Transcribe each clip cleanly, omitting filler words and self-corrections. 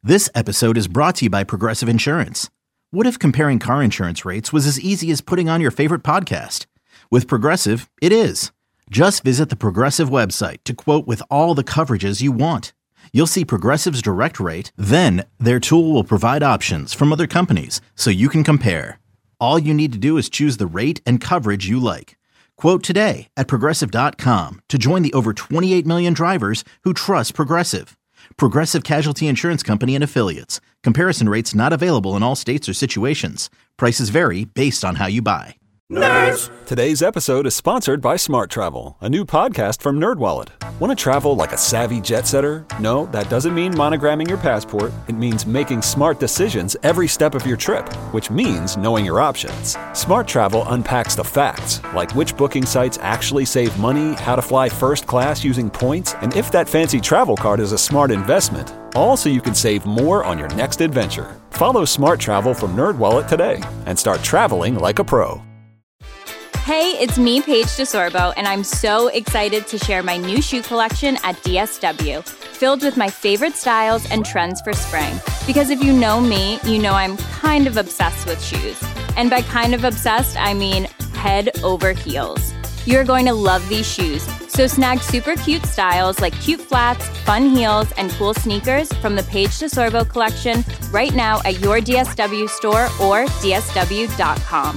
This episode is brought to you by Progressive Insurance. What if comparing car insurance rates was as easy as putting on your favorite podcast? With Progressive, it is. Just visit the Progressive website to quote with all the coverages you want. You'll see Progressive's direct rate, then their tool will provide options from other companies so you can compare. All you need to do is choose the rate and coverage you like. Quote today at Progressive.com to join the over 28 million drivers who trust Progressive. Progressive Casualty Insurance Company and Affiliates. Comparison rates not available in all states or situations. Prices vary based on how you buy. Nerds! Today's episode is sponsored by Smart Travel, a new podcast from NerdWallet. Want to travel like a savvy jet setter? No, that doesn't mean monogramming your passport. It means making smart decisions every step of your trip, which means knowing your options. Smart Travel unpacks the facts, like which booking sites actually save money, how to fly first class using points, and if that fancy travel card is a smart investment. All so you can save more on your next adventure. Follow Smart Travel from NerdWallet today and start traveling like a pro. Hey, it's me, Paige DeSorbo, and I'm so excited to share my new shoe collection at DSW, filled with my favorite styles and trends for spring. Because if you know me, you know I'm kind of obsessed with shoes. And by kind of obsessed, I mean head over heels. You're going to love these shoes, so snag super cute styles like cute flats, fun heels, and cool sneakers from the Paige DeSorbo collection right now at your DSW store or dsw.com.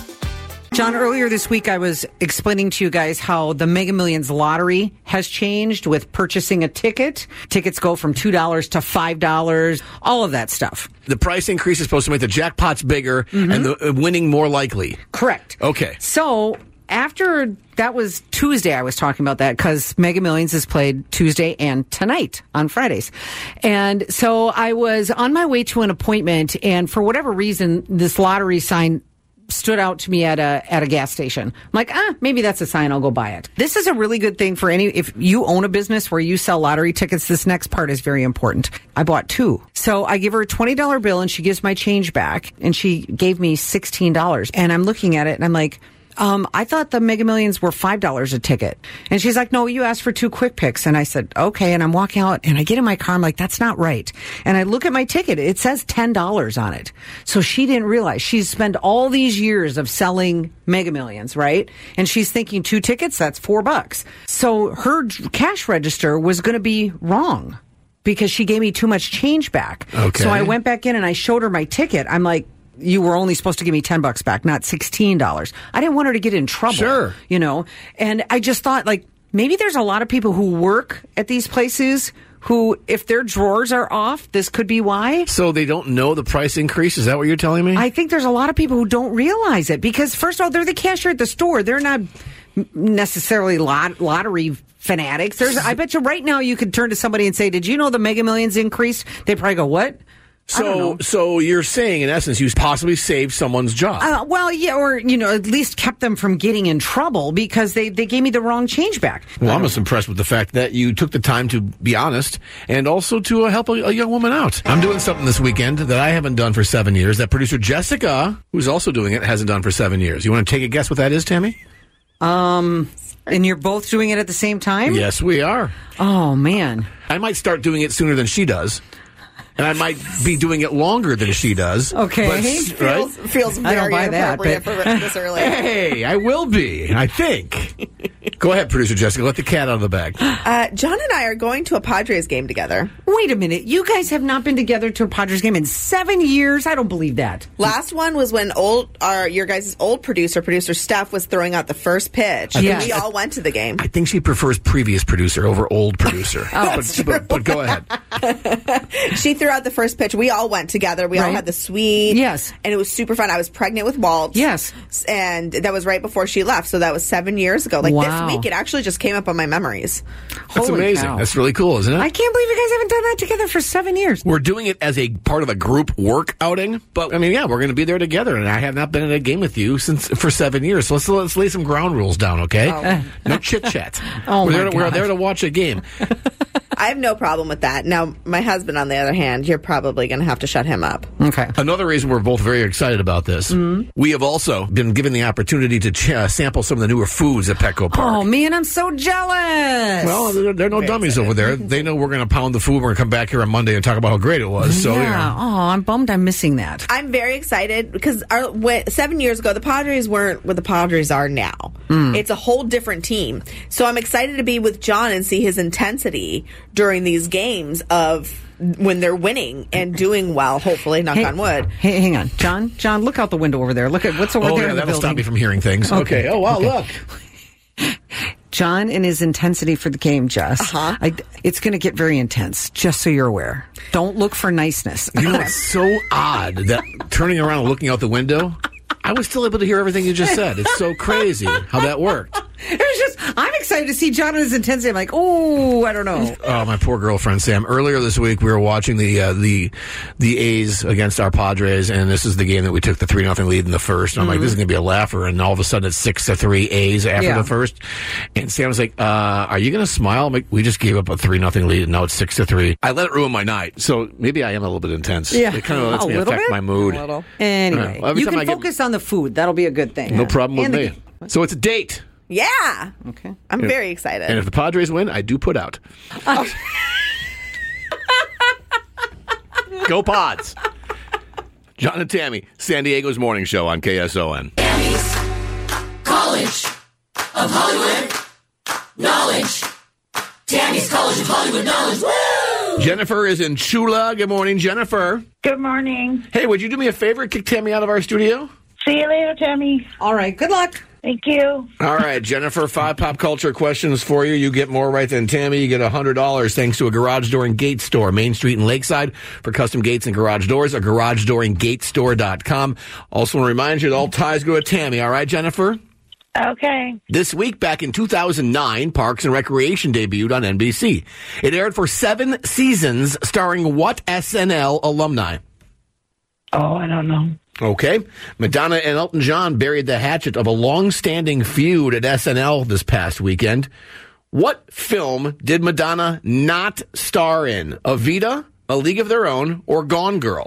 John, earlier this week, I was explaining to you guys how the Mega Millions lottery has changed with purchasing a ticket. Tickets go from $2 to $5, all of that stuff. The price increase is supposed to make the jackpots bigger and the winning more likely. Correct. Okay. So after that was Tuesday, I was talking about that because Mega Millions is played Tuesday and tonight on Fridays. And so I was on my way to an appointment, and for whatever reason, this lottery sign stood out to me at a gas station. I'm like, maybe that's a sign, I'll go buy it. This is a really good thing for if you own a business where you sell lottery tickets, this next part is very important. I bought 2. So I give her a $20 bill and she gives my change back, and she gave me $16. And I'm looking at it and I'm like, I thought the Mega Millions were $5 a ticket. And she's like, no, you asked for 2 quick picks. And I said, okay. And I'm walking out and I get in my car. I'm like, that's not right. And I look at my ticket. It says $10 on it. So she didn't realize she's spent all these years of selling Mega Millions, right? And she's thinking 2 tickets, that's $4. So her cash register was going to be wrong because she gave me too much change back. Okay. So I went back in and I showed her my ticket. I'm like, you were only supposed to give me $10 back, not $16. I didn't want her to get in trouble. Sure. You know, and I just thought, like, maybe there's a lot of people who work at these places who, if their drawers are off, this could be why. So they don't know the price increase? Is that what you're telling me? I think there's a lot of people who don't realize it because, first of all, they're the cashier at the store. They're not necessarily lottery fanatics. I bet you right now you could turn to somebody and say, did you know the Mega Millions increased? They probably go, what? So you're saying, in essence, you possibly saved someone's job. Well, yeah, or, at least kept them from getting in trouble because they gave me the wrong change back. Well, I'm just impressed with the fact that you took the time to be honest and also to help a young woman out. I'm doing something this weekend that I haven't done for 7 years, that producer Jessica, who's also doing it, hasn't done for 7 years. You want to take a guess what that is, Tammy? And you're both doing it at the same time? Yes, we are. Oh, man. I might start doing it sooner than she does. And I might be doing it longer than she does. Okay. But, feels very inappropriate for this early. Hey, I will be, I think. Go ahead, producer Jessica. Let the cat out of the bag. John and I are going to a Padres game together. Wait a minute. You guys have not been together to a Padres game in 7 years? I don't believe that. Last one was when your guys' old producer Steph, was throwing out the first pitch. Yes. We all went to the game. I think she prefers previous producer over old producer. But go ahead. She threw out the first pitch. We all went together. We all had the suite. Yes. And it was super fun. I was pregnant with Walt. Yes. And that was right before she left. So that was 7 years ago. Like wow. This week, it actually just came up on my memories. That's Holy amazing. cow. That's really cool, isn't it? I can't believe you guys haven't done that together for 7 years. We're doing it as a part of a group work outing. But, I mean, yeah, we're going to be there together. And I have not been in a game with you for 7 years. So let's lay some ground rules down, okay? Oh. No chit-chat. Oh, we're there to watch a game. I have no problem with that. Now, my husband, on the other hand, hand, you're probably going to have to shut him up. Okay. Another reason we're both very excited about this, we have also been given the opportunity to sample some of the newer foods at Petco Park. Oh, man, I'm so jealous. Well, they're no dummies over there. They know we're going to pound the food. We're going to come back here on Monday and talk about how great it was. So, yeah. Oh, I'm bummed I'm missing that. I'm very excited because 7 years ago, the Padres weren't what the Padres are now. It's a whole different team. So I'm excited to be with John and see his intensity during these games of when they're winning and doing well, hopefully, knock on wood. Hey, hang on. John, look out the window over there. Look at what's over there in the that'll building. stop me from hearing things. Okay. Oh, wow, look. John and his intensity for the game, Jess. It's going to get very intense, just so you're aware. Don't look for niceness. You know, it's so odd that turning around and looking out the window, I was still able to hear everything you just said. It's so crazy how that worked. It was just, I'm excited to see John and his intensity. I'm like, oh, I don't know. Oh, my poor girlfriend, Sam. Earlier this week, we were watching the A's against our Padres, and this is the game that we took the 3-0 lead in the first. And I'm like, this is going to be a laugher. And all of a sudden, it's 6-3 A's after the first. And Sam was like, are you going to smile? I'm like, we just gave up a 3-0 lead, and now it's 6-3. I let it ruin my night. So maybe I am a little bit intense. Yeah. It kind of lets me affect my mood. Anyway, Well, you can focus on the food. That'll be a good thing. No problem with me. So it's a date. Yeah. Okay. I'm very excited. And if the Padres win, I do put out. Go Pods. John and Tammy, San Diego's morning show on KSON. Tammy's College of Hollywood Knowledge. Tammy's College of Hollywood Knowledge. Woo! Jennifer is in Chula. Good morning, Jennifer. Good morning. Hey, would you do me a favor? Kick Tammy out of our studio? See you later, Tammy. All right. Good luck. Thank you. All right, Jennifer, 5 pop culture questions for you. You get more right than Tammy. You get $100 thanks to a garage door and gate store, Main Street and Lakeside, for custom gates and garage doors, a garagedoorandgatestore.com. Also want to remind you that all ties go to Tammy. All right, Jennifer? Okay. This week, back in 2009, Parks and Recreation debuted on NBC. It aired for 7 seasons, starring what SNL alumni? Oh, I don't know. Okay. Madonna and Elton John buried the hatchet of a long-standing feud at SNL this past weekend. What film did Madonna not star in? Evita, A League of Their Own, or Gone Girl?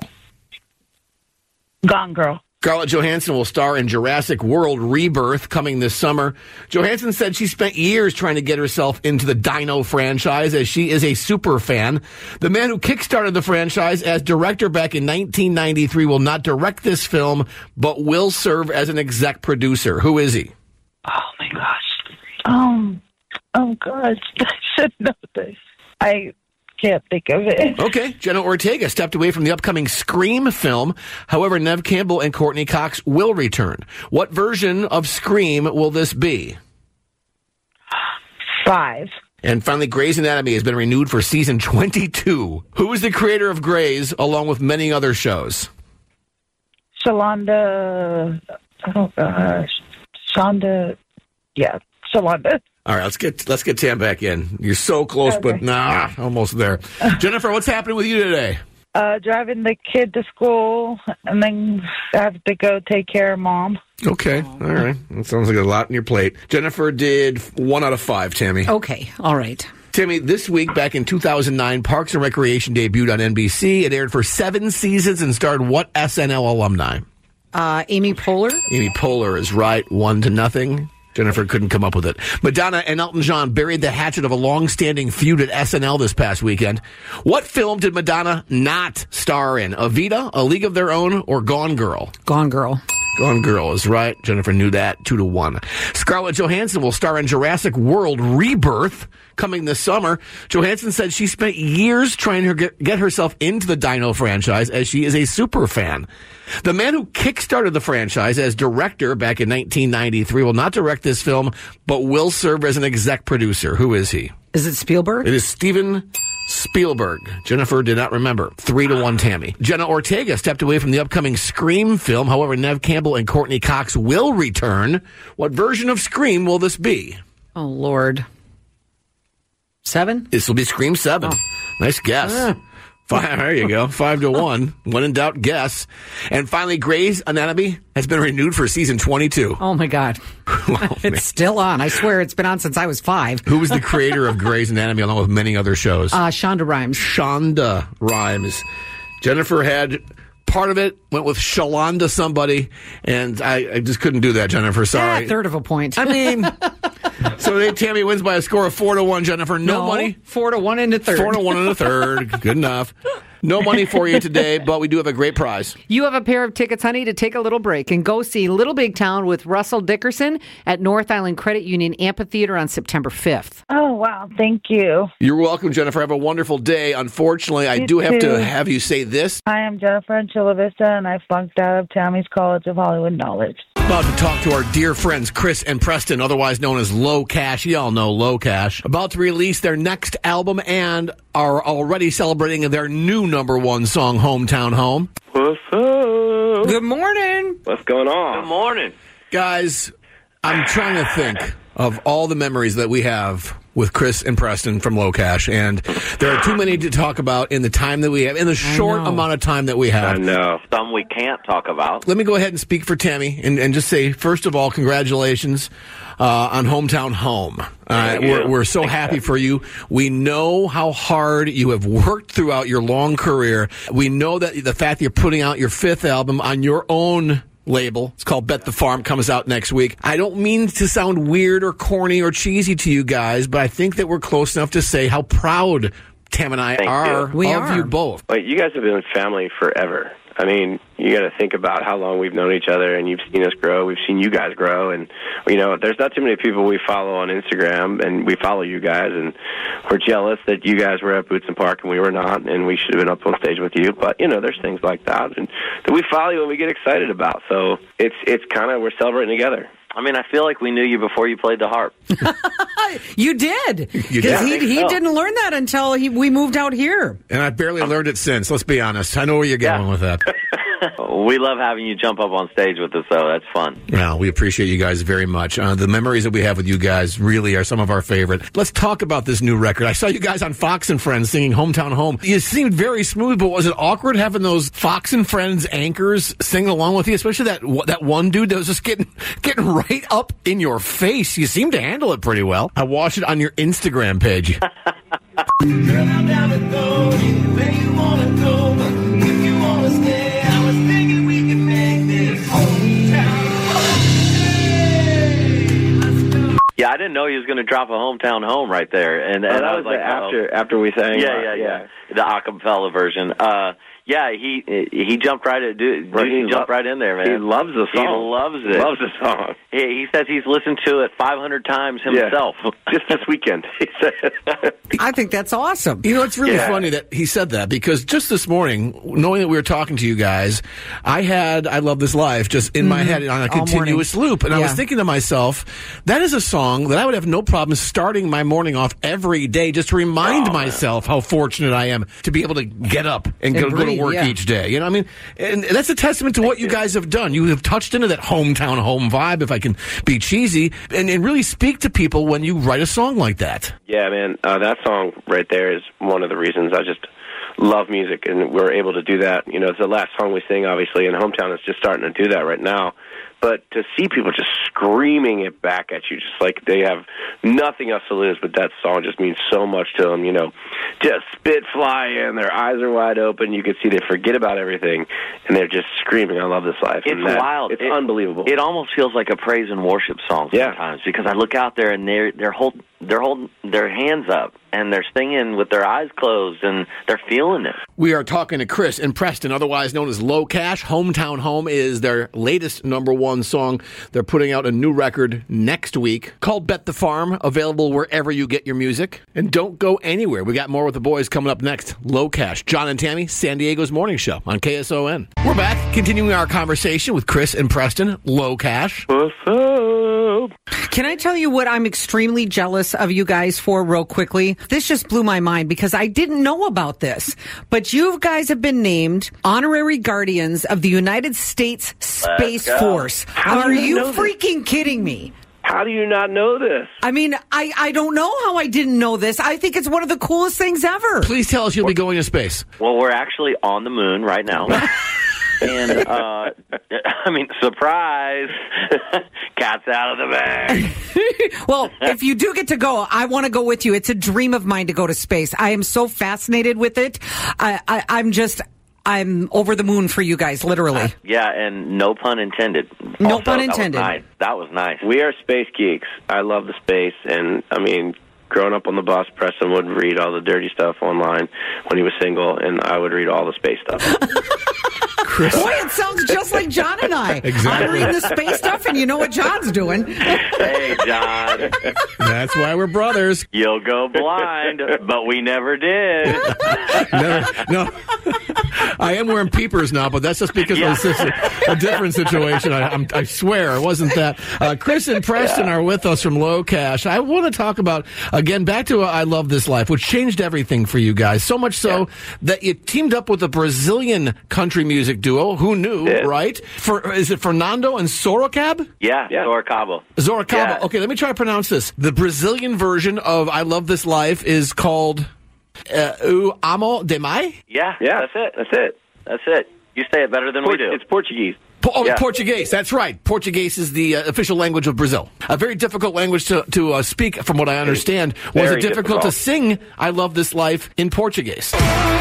Gone Girl. Scarlett Johansson will star in Jurassic World Rebirth coming this summer. Johansson said she spent years trying to get herself into the Dino franchise as she is a super fan. The man who kickstarted the franchise as director back in 1993 will not direct this film, but will serve as an exec producer. Who is he? Oh, my gosh. Oh, gosh. I should know this. I can't think of it. Okay, Jenna Ortega stepped away from the upcoming Scream film. However, Neve Campbell and Courtney Cox will return. What version of Scream will this be? 5. And finally, Grey's Anatomy has been renewed for season 22. Who is the creator of Grey's, along with many other shows? Shalonda. Oh, gosh. Shonda. Yeah, Shalonda. All right, let's get Tam back in. You're so close, but almost there. Jennifer, what's happening with you today? Driving the kid to school, and then I have to go take care of Mom. Okay, all right. That sounds like a lot on your plate. Jennifer did 1 out of 5, Tammy. Okay, all right. Tammy, this week, back in 2009, Parks and Recreation debuted on NBC. It aired for 7 seasons and starred what SNL alumni? Amy Poehler. Amy Poehler is right, 1-0. Jennifer couldn't come up with it. Madonna and Elton John buried the hatchet of a long-standing feud at SNL this past weekend. What film did Madonna not star in? Evita, A League of Their Own, or Gone Girl? Gone Girl. Gone Girl is right. Jennifer knew that. 2-1. Scarlett Johansson will star in Jurassic World Rebirth coming this summer. Johansson said she spent years trying to get herself into the Dino franchise as she is a super fan. The man who kickstarted the franchise as director back in 1993 will not direct this film, but will serve as an exec producer. Who is he? Is it Spielberg? It is Steven Spielberg. Jennifer did not remember. 3-1, Tammy. Jenna Ortega stepped away from the upcoming Scream film. However, Neve Campbell and Courtney Cox will return. What version of Scream will this be? Oh, Lord. 7? This will be Scream 7. Oh. Nice guess. There you go. 5-1. When in doubt, guess. And finally, Grey's Anatomy has been renewed for season 22. Oh, my God. It's still on. I swear it's been on since I was 5. Who was the creator of Grey's Anatomy along with many other shows? Shonda Rhimes. Shonda Rhimes. Jennifer had part of it, went with Shalonda somebody, and I just couldn't do that, Jennifer. Sorry. A third of a point. I mean, so Tammy wins by a score of 4-1, Jennifer. No money. 4-1 in the third. 4-1 in the third. Good enough. No money for you today, but we do have a great prize. You have a pair of tickets, honey, to take a little break and go see Little Big Town with Russell Dickerson at North Island Credit Union Amphitheater on September 5th. Oh, wow. Thank you. You're welcome, Jennifer. Have a wonderful day. Unfortunately, I do have to have you say this. Hi, I'm Jennifer in Chula Vista, and I flunked out of Tammy's College of Hollywood Knowledge. About to talk to our dear friends Chris and Preston, otherwise known as Low Cash. You all know Low Cash. About to release their next album and are already celebrating their new #1 song, Hometown Home. What's up? Good morning. What's going on? Good morning. Guys, I'm trying to think of all the memories that we have with Chris and Preston from Low Cash, and there are too many to talk about in the time that we have, in the short amount of time that we have. I know. Some we can't talk about. Let me go ahead and speak for Tammy and just say, first of all, congratulations on Hometown Home. We're so happy for you. We know how hard you have worked throughout your long career. We know that the fact that you're putting out your 5th album on your own label. It's called Bet the Farm, comes out next week. I don't mean to sound weird or corny or cheesy to you guys, but I think that we're close enough to say how proud Tam and I are of you both. Well, you guys have been family forever. I mean, you got to think about how long we've known each other, and you've seen us grow. We've seen you guys grow, and there's not too many people we follow on Instagram, and we follow you guys, and we're jealous that you guys were at Boots and Park and we were not, and we should have been up on stage with you. But there's things like that, and that we follow you and we get excited about. So it's kind of, we're celebrating together. I mean, I feel like we knew you before you played the harp. You did. You did. He didn't learn that until we moved out here. And I've barely learned it since, let's be honest. I know where you're going with that. We love having you jump up on stage with us, though. That's fun. Well, we appreciate you guys very much. The memories that we have with you guys really are some of our favorite. Let's talk about this new record. I saw you guys on Fox and Friends singing Hometown Home. You seemed very smooth, but was it awkward having those Fox and Friends anchors sing along with you, especially that one dude that was just getting right up in your face? You seemed to handle it pretty well. I watched it on your Instagram page. Girl, I'm down to go where you wanna go, but if you wanna stay, I was thinking we could make this hometown. Yeah, I didn't know he was going to drop a Hometown Home right there, and that I was like, after we sang. Yeah, the acapella version. Yeah, he jumped right in. He jumped right in there, man. He loves the song. He loves it. Loves the song. He says he's listened to it 500 times himself. Yeah. Just this weekend, he said. I think that's awesome. It's really funny that he said that, because just this morning, knowing that we were talking to you guys, I had I Love This Life just in my head on a continuous loop. And I was thinking to myself, that is a song that I would have no problem starting my morning off every day just to remind myself how fortunate I am to be able to get up and go to work each day. And that's a testament to what you guys have done. You have touched into that hometown home vibe, if I can be cheesy, and really speak to people when you write a song like that. Yeah, man, that song right there is one of the reasons I just love music, and we're able to do that. It's the last song we sing, obviously, and Hometown is just starting to do that right now. But to see people just screaming it back at you, just like they have nothing else to lose, but that song just means so much to them, just spit flying, their eyes are wide open, you can see they forget about everything, and they're just screaming, I love this life. It's wild. It's unbelievable. It almost feels like a praise and worship song sometimes, because I look out there and they're holding their hands up, and they're singing with their eyes closed, and they're feeling it. We are talking to Chris and Preston, otherwise known as Low Cash. Hometown Home is their latest #1 song. They're putting out a new record next week called Bet the Farm, available wherever you get your music. And don't go anywhere. We got more with the boys coming up next. Low Cash, John and Tammy, San Diego's morning show on KSON. We're back, continuing our conversation with Chris and Preston. Low Cash. What's up? Can I tell you what I'm extremely jealous of you guys for real quickly? This just blew my mind because I didn't know about this. But you guys have been named honorary guardians of the United States Space Force. Are you freaking kidding me? How do you not know this? I mean, I don't know how I didn't know this. I think it's one of the coolest things ever. Please tell us you'll be going to space. Well, we're actually on the moon right now. And, I mean, surprise. Cat's out of the bag. Well, if you do get to go, I want to go with you. It's a dream of mine to go to space. I am so fascinated with it. I'm over the moon for you guys, literally. Yeah, and no pun intended. No Also, pun intended. That was nice. We are space geeks. I love the space, and, I mean, growing up on the bus, Preston would read all the dirty stuff online when he was single, and I would read all the space stuff. Boy, it sounds just like John and I. Exactly. I'm reading the space stuff, and you know what John's doing. Hey, John. That's why we're brothers. You'll go blind, but we never did. No. I am wearing peepers now, but that's just because it was a different situation. I swear it wasn't that. Chris and Preston are with us from Low Cash. I want to talk about, again, back to I Love This Life, which changed everything for you guys. So much so that you teamed up with a Brazilian country music duo. Who knew, right? Is it Fernando and Sorocaba? Yeah. Sorocaba. Sorocaba. Yeah. Okay, let me try to pronounce this. The Brazilian version of I Love This Life is called Eu Amo Demais? Yeah, that's it. You say it better than we do. It's Portuguese. Portuguese, that's right. Portuguese is the official language of Brazil. A very difficult language to speak, from what I understand. Was it difficult to sing I Love This Life in Portuguese?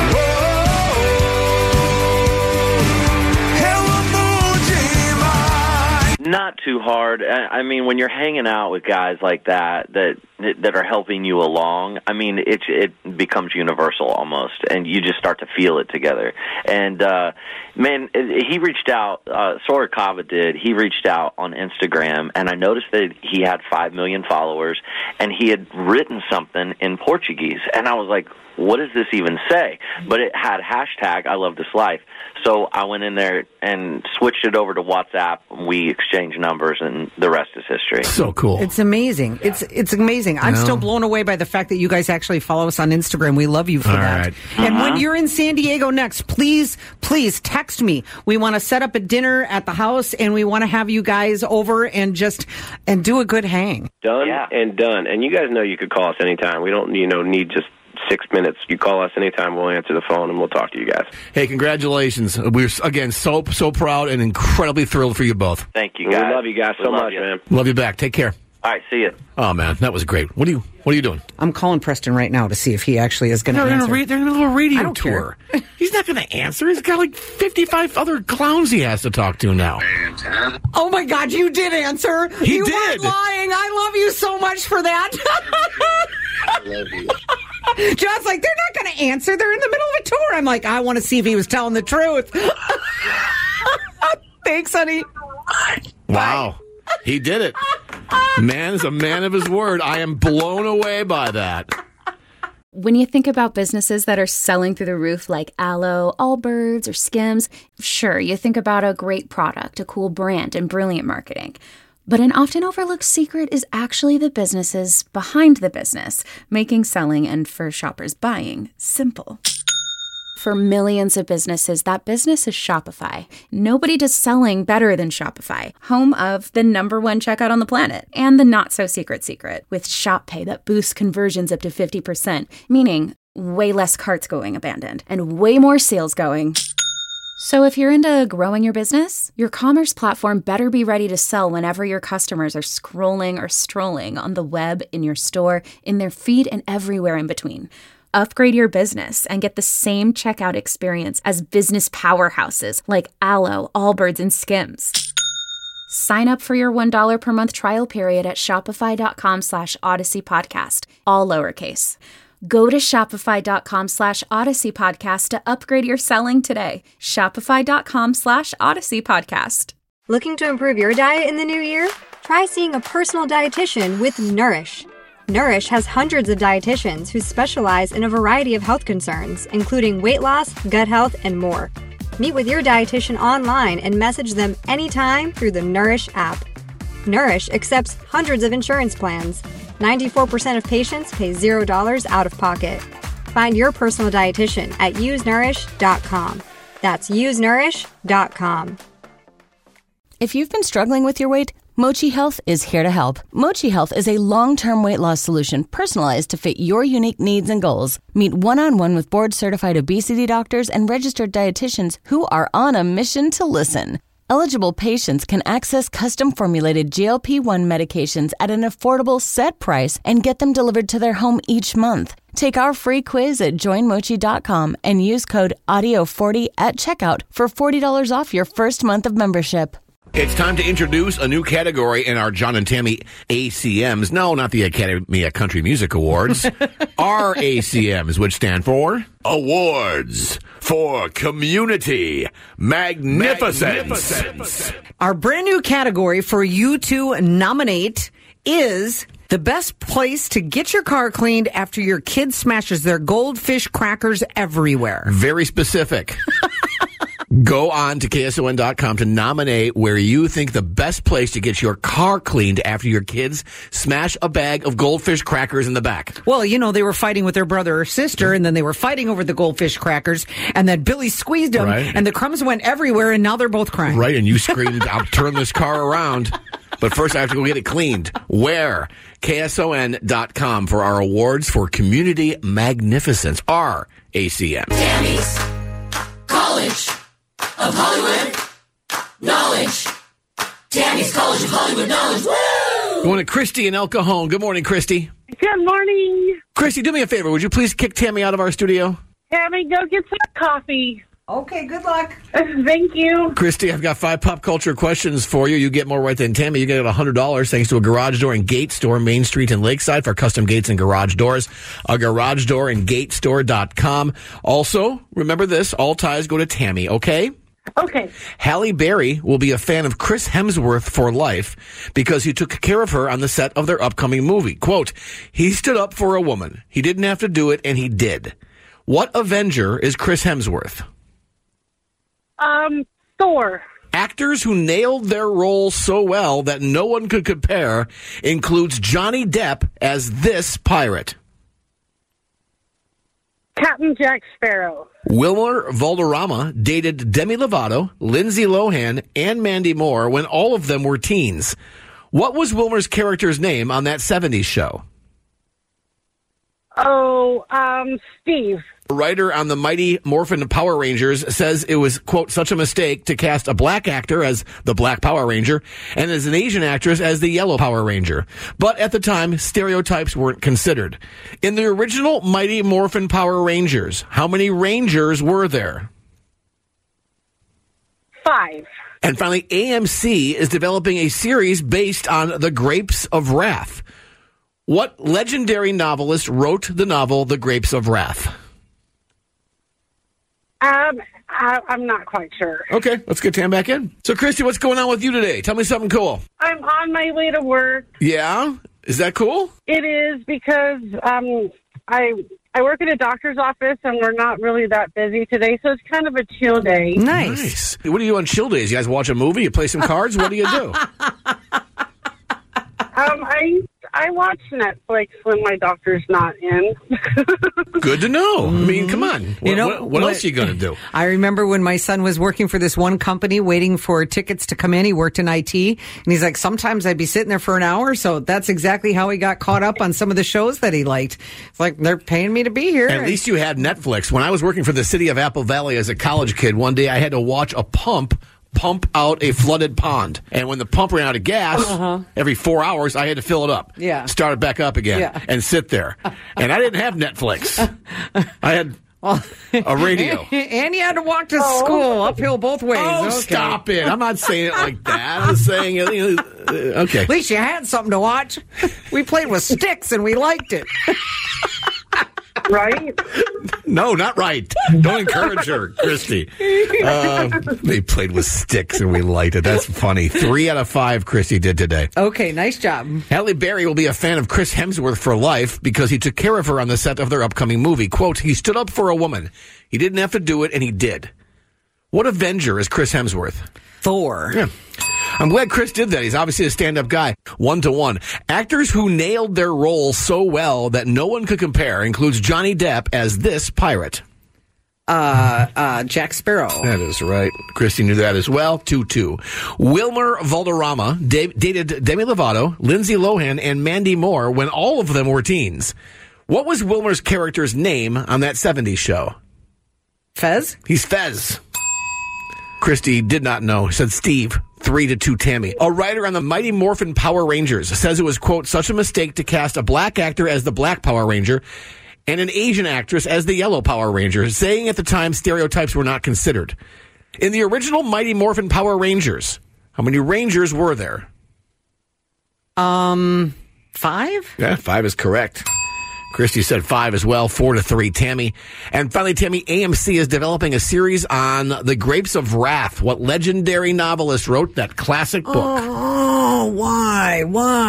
Not too hard. I mean, when you're hanging out with guys like that are helping you along, I mean, it becomes universal almost, and you just start to feel it together. And man, he reached out. Sorocaba did. He reached out on Instagram, and I noticed that he had 5 million followers, and he had written something in Portuguese, and I was like, what does this even say? But it had hashtag I Love This Life. So I went in there and switched it over to WhatsApp. We exchanged numbers, and the rest is history. So cool. It's amazing. Yeah. It's amazing. I'm still blown away by the fact that you guys actually follow us on Instagram. We love you for that. Right. And when you're in San Diego next, please text me. We want to set up a dinner at the house, and we want to have you guys over and do a good hang. Done and done. And you guys know you could call us anytime. We don't, need just 6 minutes. You call us anytime, we'll answer the phone, and we'll talk to you guys. Hey, congratulations. We're, again, so proud and incredibly thrilled for you both. Thank you, guys. We love you guys so much, man. Love you back. Take care. All right, see you. Oh, man, that was great. What are you doing? I'm calling Preston right now to see if he actually is going to answer. They're in the middle of a radio I don't tour. He's not going to answer. He's got like 55 other clowns he has to talk to now. Oh, my God, you did answer. You weren't lying. I love you so much for that. I love you. John's like, they're not going to answer. They're in the middle of a tour. I'm like, I want to see if he was telling the truth. Thanks, honey. Wow. He did it. Man is a man of his word. I am blown away by that. When you think about businesses that are selling through the roof like Aloe, Allbirds, or Skims, sure, you think about a great product, a cool brand, and brilliant marketing. But an often overlooked secret is actually the businesses behind the business, making selling and, for shoppers, buying simple. For millions of businesses, that business is Shopify. Nobody does selling better than Shopify, home of the #1 checkout on the planet, and the not-so-secret secret, with Shop Pay that boosts conversions up to 50%, meaning way less carts going abandoned, and way more sales going. So if you're into growing your business, your commerce platform better be ready to sell whenever your customers are scrolling or strolling on the web, in your store, in their feed, and everywhere in between. Upgrade your business and get the same checkout experience as business powerhouses like Aloe, Allbirds, and Skims. Sign up for your $1 per month trial period at shopify.com/Odyssey Podcast, all lowercase. Go to shopify.com/Odyssey Podcast to upgrade your selling today. Shopify.com/Odyssey Podcast. Looking to improve your diet in the new year? Try seeing a personal dietitian with Nourish. Nourish has hundreds of dietitians who specialize in a variety of health concerns, including weight loss, gut health, and more. Meet with your dietitian online and message them anytime through the Nourish app. Nourish accepts hundreds of insurance plans. 94% of patients pay $0 out of pocket. Find your personal dietitian at usenourish.com. That's usenourish.com. If you've been struggling with your weight, Mochi Health is here to help. Mochi Health is a long-term weight loss solution personalized to fit your unique needs and goals. Meet one-on-one with board-certified obesity doctors and registered dietitians who are on a mission to listen. Eligible patients can access custom-formulated GLP-1 medications at an affordable set price and get them delivered to their home each month. Take our free quiz at joinmochi.com and use code AUDIO40 at checkout for $40 off your first month of membership. It's time to introduce a new category in our John and Tammy ACMs. No, not the Academy of Country Music Awards. Our ACMs, which stand for Awards for Community Magnificence. Our brand new category for you to nominate is the best place to get your car cleaned after your kid smashes their goldfish crackers everywhere. Very specific. Go on to KSON.com to nominate where you think the best place to get your car cleaned after your kids smash a bag of goldfish crackers in the back. Well, you know, they were fighting with their brother or sister, and then they were fighting over the goldfish crackers, and then Billy squeezed them, and the crumbs went everywhere, and now they're both crying. Right, and you screamed, I'll turn this car around. But first, I have to go get it cleaned. Where? KSON.com for our awards for community magnificence. Our ACM. Tammy's College of Hollywood Knowledge. Tammy's College of Hollywood Knowledge. Woo! Going to Christy in El Cajon. Good morning, Christy. Good morning. Christy, do me a favor. Would you please kick Tammy out of our studio? Tammy, go get some coffee. Okay, good luck. Thank you. Christy, I've got 5 pop culture questions for you. You get more right than Tammy. You get $100 thanks to a garage door and gate store, Main Street and Lakeside, for custom gates and garage doors. A garage door and gatestore.com. Also, remember this, all ties go to Tammy, okay? Okay. Halle Berry will be a fan of Chris Hemsworth for life because he took care of her on the set of their upcoming movie. Quote, he stood up for a woman. He didn't have to do it, and he did. What Avenger is Chris Hemsworth? Thor. Actors who nailed their roles so well that no one could compare includes Johnny Depp as this pirate. Captain Jack Sparrow. Wilmer Valderrama dated Demi Lovato, Lindsay Lohan, and Mandy Moore when all of them were teens. What was Wilmer's character's name on that 70s show? Steve. A writer on the Mighty Morphin Power Rangers says it was, quote, such a mistake to cast a black actor as the Black Power Ranger and as an Asian actress as the Yellow Power Ranger. But at the time, stereotypes weren't considered. In the original Mighty Morphin Power Rangers, how many Rangers were there? 5. And finally, AMC is developing a series based on The Grapes of Wrath. What legendary novelist wrote the novel The Grapes of Wrath? I'm not quite sure. Okay, let's get Tam back in. So, Christy, what's going on with you today? Tell me something cool. I'm on my way to work. Yeah? Is that cool? It is because I work at a doctor's office and we're not really that busy today, so it's kind of a chill day. Nice. What do you do on chill days? You guys watch a movie? You play some cards? What do you do? I watch Netflix when my doctor's not in. Good to know. I mean, come on. You know, what else are you going to do? I remember when my son was working for this one company waiting for tickets to come in. He worked in IT, and he's like, sometimes I'd be sitting there for an hour. So that's exactly how he got caught up on some of the shows that he liked. It's like, they're paying me to be here. At least you had Netflix. When I was working for the city of Apple Valley as a college kid, one day I had to watch a pump out a flooded pond. And when the pump ran out of gas, every 4 hours, I had to fill it up. Yeah. Start it back up again and sit there. And I didn't have Netflix. I had a radio. And you had to walk to school uphill both ways. Oh, okay. Stop it. I'm not saying it like that. I'm saying, okay. At least you had something to watch. We played with sticks and we liked it. Right? No, not right. Don't encourage her, Christy. They played with sticks and we liked it. That's funny. 3 out of 5 Christy did today. Okay, nice job. Halle Berry will be a fan of Chris Hemsworth for life because he took care of her on the set of their upcoming movie. Quote, he stood up for a woman. He didn't have to do it, and he did. What Avenger is Chris Hemsworth? Thor. Yeah. I'm glad Chris did that. He's obviously a stand-up guy. 1-to-1. Actors who nailed their roles so well that no one could compare includes Johnny Depp as this pirate. Jack Sparrow. That is right. Christy knew that as well. 2-2. Wilmer Valderrama dated Demi Lovato, Lindsay Lohan, and Mandy Moore when all of them were teens. What was Wilmer's character's name on that 70s show? Fez? He's Fez. Christy did not know. He said Steve. 3-2 Tammy. A writer on the Mighty Morphin Power Rangers says it was, quote, such a mistake to cast a black actor as the Black Power Ranger and an Asian actress as the Yellow Power Ranger, saying at the time stereotypes were not considered. In the original Mighty Morphin Power Rangers, how many Rangers were there? 5? Yeah, 5 is correct. Christy said 5 as well, 4-3, Tammy. And finally, Tammy, AMC is developing a series on The Grapes of Wrath. What legendary novelist wrote that classic book? Oh, why?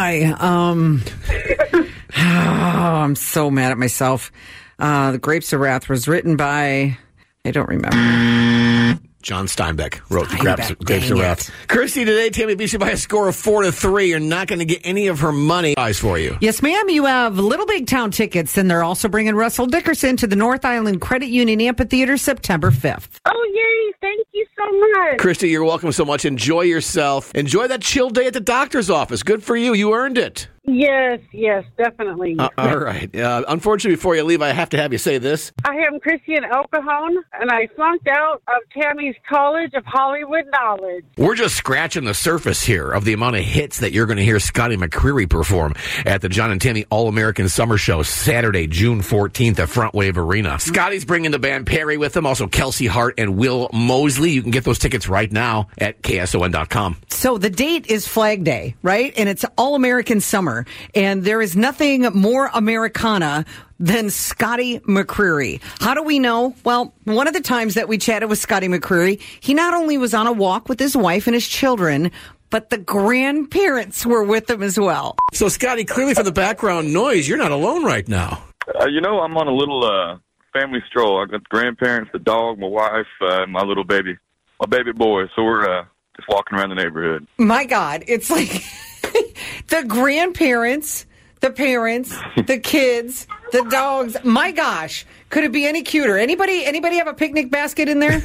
I'm so mad at myself. The Grapes of Wrath was written by, I don't remember. John Steinbeck wrote The Grapes of Wrath. Christy, today, Tammy beats you by a score of 4-3. You're not going to get any of her money. Eyes for you. Yes, ma'am. You have Little Big Town tickets, and they're also bringing Russell Dickerson to the North Island Credit Union Amphitheater September 5th. Oh, yay. Thank you so much. Christy, you're welcome so much. Enjoy yourself. Enjoy that chill day at the doctor's office. Good for you. You earned it. Yes, definitely. All right. Unfortunately, before you leave, I have to have you say this. I am Christian El Cajon, and I flunked out of Tammy's College of Hollywood Knowledge. We're just scratching the surface here of the amount of hits that you're going to hear Scotty McCreery perform at the John and Tammy All-American Summer Show Saturday, June 14th at Front Wave Arena. Scotty's bringing the band Perry with him, also Kelsey Hart and Will Mosley. You can get those tickets right now at KSON.com. So the date is Flag Day, right? And it's All-American Summer. And there is nothing more Americana than Scotty McCreery. How do we know? Well, one of the times that we chatted with Scotty McCreery, he not only was on a walk with his wife and his children, but the grandparents were with him as well. So, Scotty, clearly from the background noise, you're not alone right now. I'm on a little family stroll. I got the grandparents, the dog, my wife, and my little baby, my baby boy. So we're just walking around the neighborhood. My God, it's like the grandparents, the parents, the kids, the dogs. My gosh, could it be any cuter? Anybody have a picnic basket in there?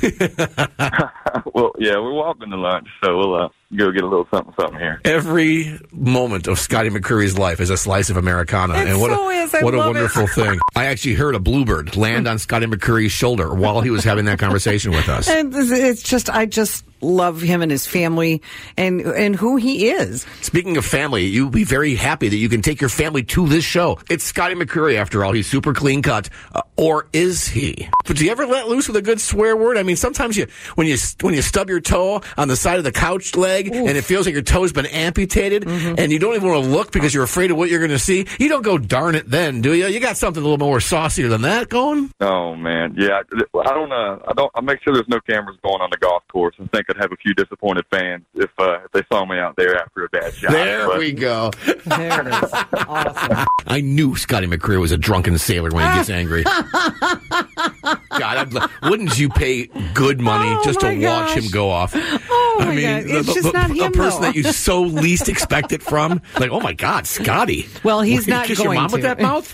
Well, yeah, we're walking to lunch, so we'll go get a little something here. Every moment of Scotty McCreery's life is a slice of Americana. And what a wonderful thing. I actually heard a bluebird land on Scotty McCreery's shoulder while he was having that conversation with us. And it's just, I just love him and his family and who he is. Speaking of family, you'll be very happy that you can take your family to this show. It's Scotty McCreery, after all. He's super clean cut. Or is he? But do you ever let loose with a good swear word? I mean, sometimes when you stub your toe on the side of the couch leg, oof, and it feels like your toe's been amputated, mm-hmm, and you don't even want to look because you're afraid of what you're going to see, you don't go darn it then, do you? You got something a little more saucier than that going? Oh, man. Yeah, I make sure there's no cameras going on the golf course. I think I'd have a few disappointed fans if they saw me out there after a bad shot. There we go. There it is. Awesome. I knew Scotty McCreery was a drunken sailor when he gets angry. God, wouldn't you pay good money just to watch him go off? Oh, my God. It's just not him, a person though, that you so least expect it from. Like, oh, my God, Scotty. Well, he's not kiss going your mom to. with that mouth?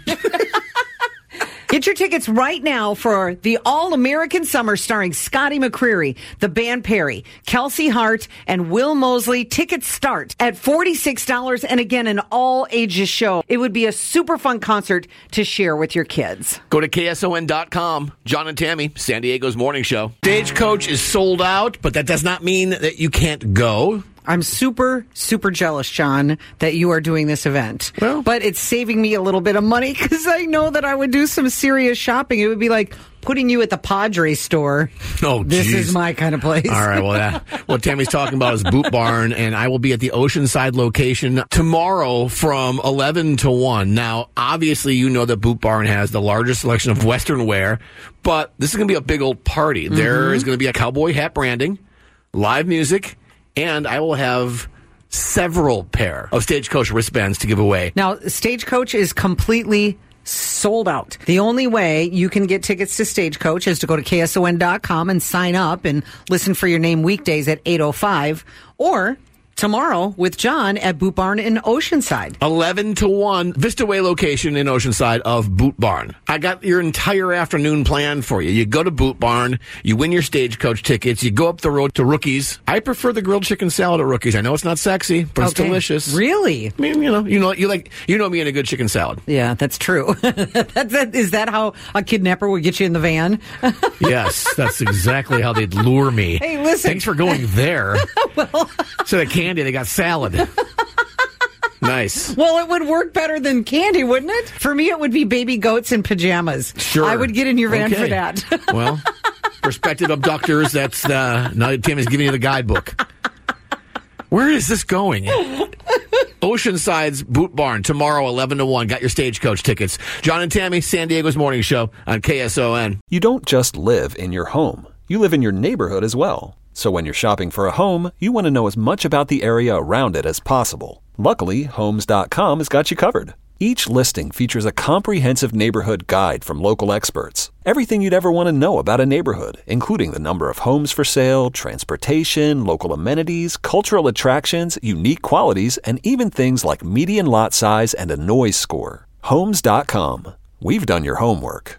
Get your tickets right now for the All-American Summer starring Scotty McCreery, the band Perry, Kelsey Hart, and Will Mosley. Tickets start at $46, and again, an all-ages show. It would be a super fun concert to share with your kids. Go to KSON.com. John and Tammy, San Diego's morning show. Stagecoach is sold out, but that does not mean that you can't go. I'm super, super jealous, John, that you are doing this event. Well, but it's saving me a little bit of money because I know that I would do some serious shopping. It would be like putting you at the Padres store. Oh, this geez. is my kind of place. All right, well, what Tammy's talking about is Boot Barn, and I will be at the Oceanside location tomorrow from 11 to 1. Now, obviously, you know that Boot Barn has the largest selection of Western wear, but this is going to be a big old party. Mm-hmm. There is going to be a cowboy hat branding, live music, and I will have several pair of Stagecoach wristbands to give away. Now, Stagecoach is completely sold out. The only way you can get tickets to Stagecoach is to go to KSON.com and sign up and listen for your name weekdays at 8:05, or tomorrow with John at Boot Barn in Oceanside. 11-1, Vista Way location in Oceanside of Boot Barn. I got your entire afternoon planned for you. You go to Boot Barn, you win your Stagecoach tickets, you go up the road to Rookies. I prefer the grilled chicken salad at Rookies. I know it's not sexy, but it's delicious. Really? I mean, you know me and a good chicken salad. Yeah, that's true. Is that how a kidnapper would get you in the van? Yes, that's exactly how they'd lure me. Hey, listen. Thanks for going there. Instead of candy, they got salad. Nice. Well, it would work better than candy, wouldn't it? For me, it would be baby goats in pajamas. Sure. I would get in your van for that. Well, prospective abductors, that's now Tammy's giving you the guidebook. Where is this going? Oceanside's Boot Barn, tomorrow, 11-1. Got your Stagecoach tickets. John and Tammy, San Diego's Morning Show on KSON. You don't just live in your home. You live in your neighborhood as well. So when you're shopping for a home, you want to know as much about the area around it as possible. Luckily, Homes.com has got you covered. Each listing features a comprehensive neighborhood guide from local experts. Everything you'd ever want to know about a neighborhood, including the number of homes for sale, transportation, local amenities, cultural attractions, unique qualities, and even things like median lot size and a noise score. Homes.com. We've done your homework.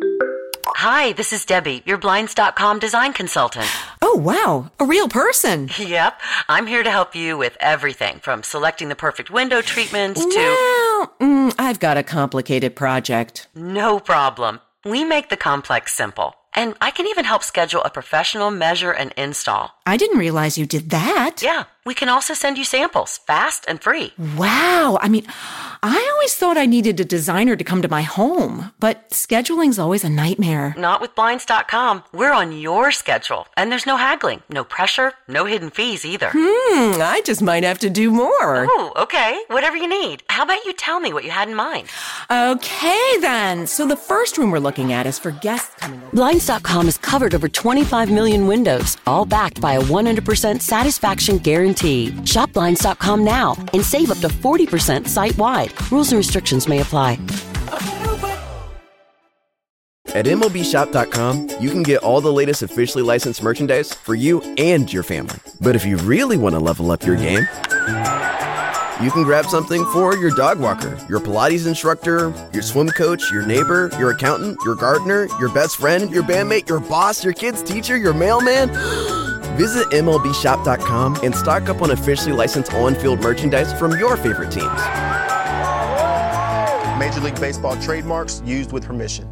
Hi, this is Debbie, your Blinds.com design consultant. Oh, wow. A real person. Yep. I'm here to help you with everything from selecting the perfect window treatments to... Well, I've got a complicated project. No problem. We make the complex simple. And I can even help schedule a professional measure and install. I didn't realize you did that. Yeah. We can also send you samples, fast and free. Wow. I mean, I always thought I needed a designer to come to my home, but scheduling's always a nightmare. Not with Blinds.com. We're on your schedule, and there's no haggling, no pressure, no hidden fees either. I just might have to do more. Oh, okay. Whatever you need. How about you tell me what you had in mind? Okay, then. So the first room we're looking at is for guests coming over. Blinds.com has covered over 25 million windows, all backed by a 100% satisfaction guarantee. Shop Blinds.com now and save up to 40% site-wide. Rules and restrictions may apply. At MLBshop.com, you can get all the latest officially licensed merchandise for you and your family. But if you really want to level up your game, you can grab something for your dog walker, your Pilates instructor, your swim coach, your neighbor, your accountant, your gardener, your best friend, your bandmate, your boss, your kid's teacher, your mailman. Visit MLBshop.com and stock up on officially licensed on-field merchandise from your favorite teams. Major League Baseball trademarks used with permission.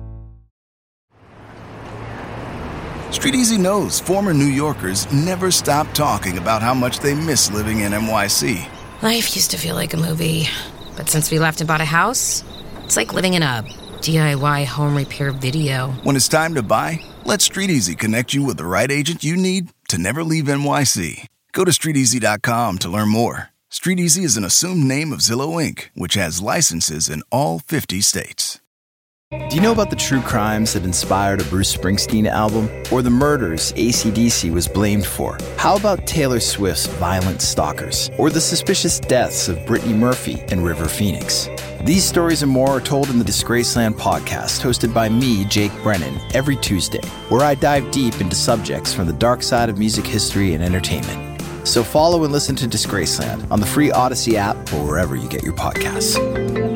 Street Easy knows former New Yorkers never stop talking about how much they miss living in NYC. Life used to feel like a movie, but since we left and bought a house, it's like living in a DIY home repair video. When it's time to buy, let Street Easy connect you with the right agent you need to never leave NYC. Go to StreetEasy.com to learn more. Street Easy is an assumed name of Zillow Inc., which has licenses in all 50 states. Do you know about the true crimes that inspired a Bruce Springsteen album? Or the murders AC/DC was blamed for? How about Taylor Swift's Violent Stalkers? Or the suspicious deaths of Brittany Murphy and River Phoenix? These stories and more are told in the Disgraceland podcast, hosted by me, Jake Brennan, every Tuesday, where I dive deep into subjects from the dark side of music history and entertainment. So follow and listen to Disgraceland on the free Odyssey app or wherever you get your podcasts.